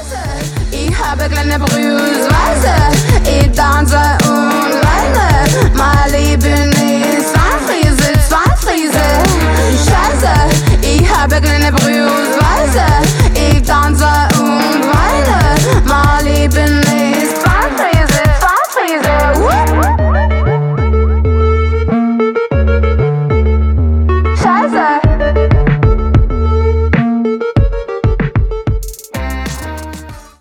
Ich habe kleine Brühe, ich tanze und weine, mein Leben